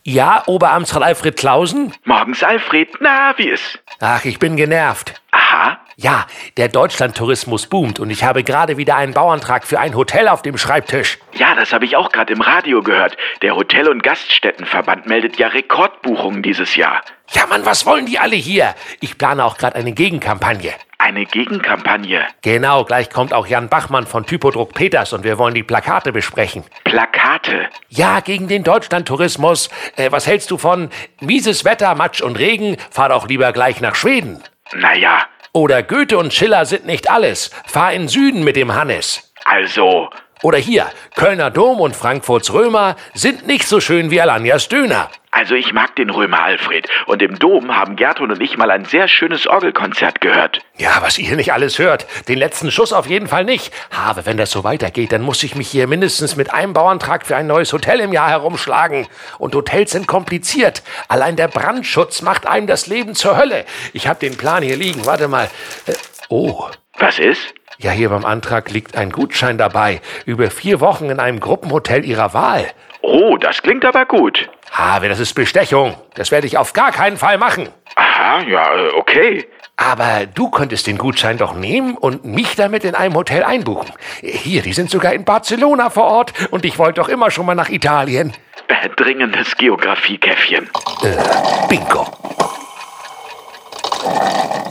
Ja, Oberamtsrat Alfred Clausen? Morgens, Alfred. Na, wie ist? Ach, ich bin genervt. Aha. Ja, der Deutschlandtourismus boomt und ich habe gerade wieder einen Bauantrag für ein Hotel auf dem Schreibtisch. Ja, das habe ich auch gerade im Radio gehört. Der Hotel- und Gaststättenverband meldet ja Rekordbuchungen dieses Jahr. Ja, Mann, was wollen die alle hier? Ich plane auch gerade eine Gegenkampagne. Eine Gegenkampagne? Genau, gleich kommt auch Jan Bachmann von Typodruck Peters und wir wollen die Plakate besprechen. Plakate? Ja, gegen den Deutschlandtourismus. Was hältst du von mieses Wetter, Matsch und Regen? Fahr doch lieber gleich nach Schweden. Naja. Oder Goethe und Schiller sind nicht alles. Fahr in Süden mit dem Hannes. Also. Oder hier, Kölner Dom und Frankfurts Römer sind nicht so schön wie Alanias Döner. Also ich mag den Römer, Alfred. Und im Dom haben Gertrud und ich mal ein sehr schönes Orgelkonzert gehört. Ja, was ihr nicht alles hört. Den letzten Schuss auf jeden Fall nicht. Aber wenn das so weitergeht, dann muss ich mich hier mindestens mit einem Bauantrag für ein neues Hotel im Jahr herumschlagen. Und Hotels sind kompliziert. Allein der Brandschutz macht einem das Leben zur Hölle. Ich habe den Plan hier liegen. Warte mal. Oh. Was ist? Ja, hier beim Antrag liegt ein Gutschein dabei. Über 4 Wochen in einem Gruppenhotel Ihrer Wahl. Oh, das klingt aber gut. Aber das ist Bestechung. Das werde ich auf gar keinen Fall machen. Aha, ja, okay. Aber du könntest den Gutschein doch nehmen und mich damit in einem Hotel einbuchen. Hier, die sind sogar in Barcelona vor Ort und ich wollte doch immer schon mal nach Italien. Dringendes Geografiekäffchen. Bingo.